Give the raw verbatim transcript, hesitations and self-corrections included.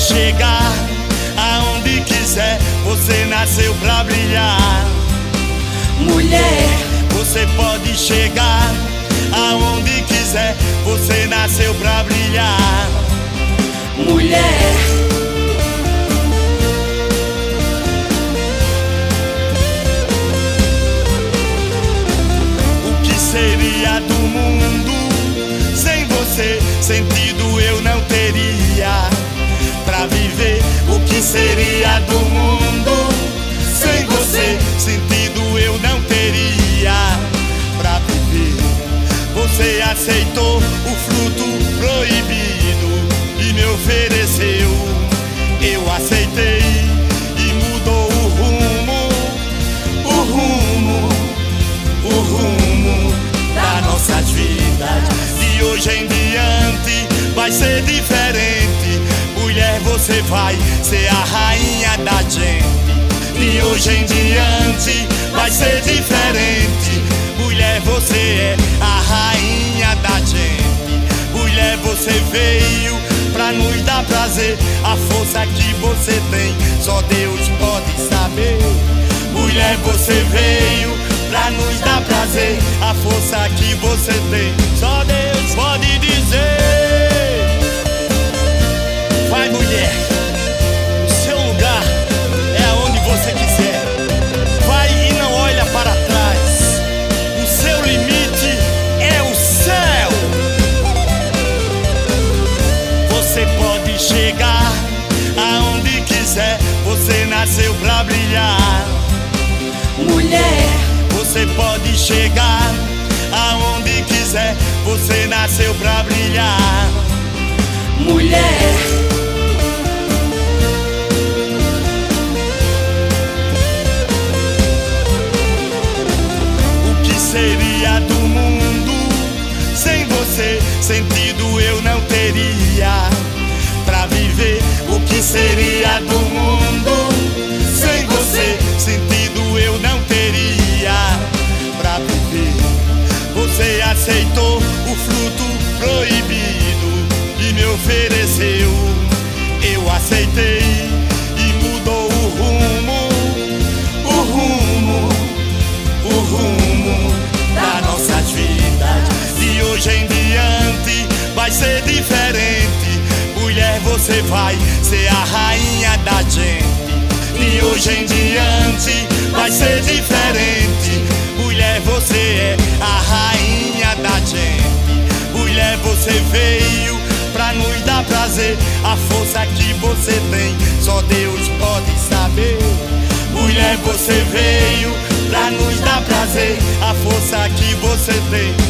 chegar aonde quiser, você nasceu pra brilhar. Mulher, você pode chegar aonde quiser, você nasceu pra brilhar. mulher, O que seria do mundo sem você? Sentido eu não teria pra viver. O que seria do mundo sem você? Sentido eu não teria pra viver. Você aceitou o fruto proibido e me ofereceu. Eu aceitei e mudou o rumo, o rumo, o rumo das nossas vidas. De hoje em diante vai ser diferente. Mulher, você vai ser a rainha da gente. De hoje em diante vai ser diferente. Mulher, você é a rainha da gente. Mulher, você veio pra nos dar prazer. A força que você tem, só Deus pode saber. Mulher, você veio pra nos dar prazer. A força que você tem, só Deus pode dizer. Vai, mulher, o seu lugar é aonde você quiser. Vai e não olha para trás. O seu limite é o céu. Você pode chegar aonde quiser, você nasceu pra brilhar. mulher, Você pode chegar aonde quiser, você nasceu pra brilhar. mulher, O que seria do mundo sem você? Sentido eu não teria pra viver. O que seria do mundo sem você? Sentido eu não teria pra viver. Você aceitou o fruto proibido e me ofereceu. Eu aceitei e mudou o rumo, o rumo, o rumo das nossas vidas. De hoje em diante vai ser diferente. Mulher, você vai ser a rainha da gente. De hoje em diante vai ser diferente. Mulher, você é a rainha da gente. Mulher, você veio pra nos dar prazer. A força que você tem, só Deus pode saber. Mulher, você veio pra nos dar prazer. A força que você tem,